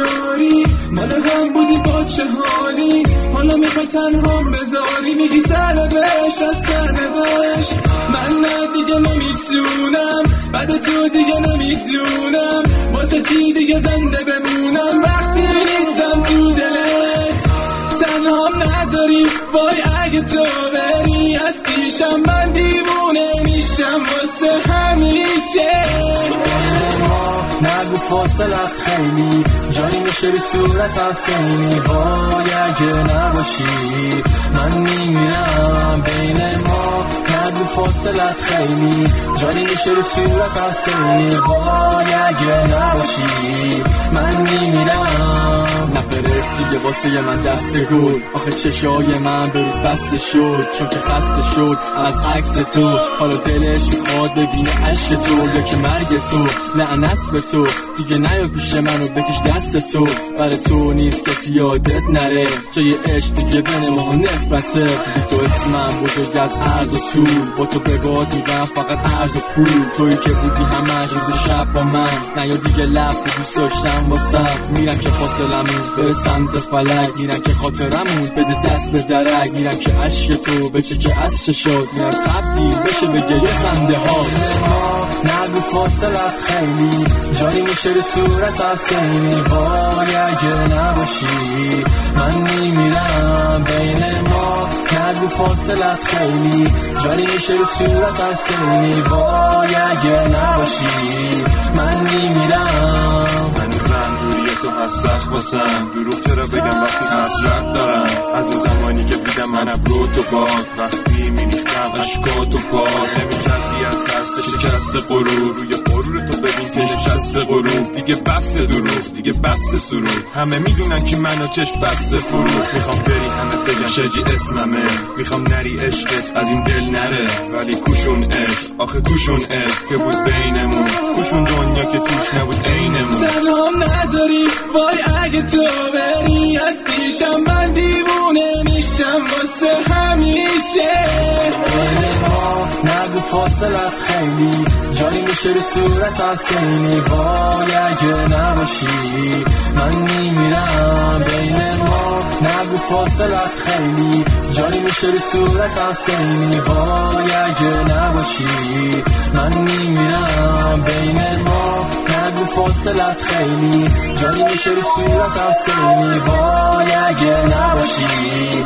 یاری، مال هم بودی با چه حالی، حالا میخوای تنهام بذاری، میگی سرنوشت از سرنوشت. من نه دیگه نمیتونم، بعد تو دیگه نمیدونم واسه چی دیگه زنده بمونم وقتی نیستم تو دلت. تنهام نذاری وای اگه تو بری، از پیشم من دیوونه میشم واسه همیشه. نگو فاصل از خیلی جایی میشه رو صورت از سینی، وای اگه نباشی من میمیرم بین ما. نگو فاصل از خیلی جایی میشه رو صورت از سینی، وای اگه نباشی من میمیرم. نفرستی که واسه من دست گل، آخه چشای من به روز بسته شد چون که خسته شد از عکس تو. حالا دلش میخواد ببینه عشق تو یا که مرگ تو. لعنت به تو دیگه نیا پیش منو بکش دست تو، برای تو نیست کسی یادت نره، جای عشق دیگه بین ما نفرته. تو اسمم بزرگ از عرض و طول، با تو به باد میگم فقط عرض و پول. تویی که بودی همش روز شب با من، نیا دیگه لفظ دوست داشتم واسم. میرم که فاصلمون بره سمت فلک، میرم که خاطرمون بده دست به درک، میرم که عشق تو بچه که از چشات، میرم تبدیل بشه به گریه خنده ها. نگو فاصل از خیلی جایی میشه رو صورت از سینی، وای اگه نباشی من میمیرم بین ما. نگو فاصل از خیلی جایی میشه رو صورت از سینی، وای اگه نباشی من میمیرم. روی تو هست واسم، دروغ چرا بگم وقتی حسرت دارم از اون زمانی که دیدم منم رو تو باد، وقتی میریختم عشقاتو پاد نمیکردی از دست شکست غرور، روی غرور تو ببین که نشست غرور. دیگه بس دروغ دیگه بس سرور، همه میدونن که منو چشم بس فروخ. میخوام بری همه بگن شجی اسممه، میخوام نری عشقت از این دل نره، ولی کوشون عشق آخه کوشون عشق که بود بینمون، کوشون دنیا که توش نبود عینمون. تنهام نذاری وای اگه تو بری، از پیشم من دیوونه میشم واسه همیشه. نگو فاصل از خیلی جایی میشه رو صورت از سینی، وای اگه نباشی من میمیرم بین ما. نگو فاصل از خیلی جایی میشه رو صورت از سینی، وای اگه نباشی من میمیرم بین ما. نگو فاصل از خیلی جایی میشه رو صورت از سینی، وای اگه نباشی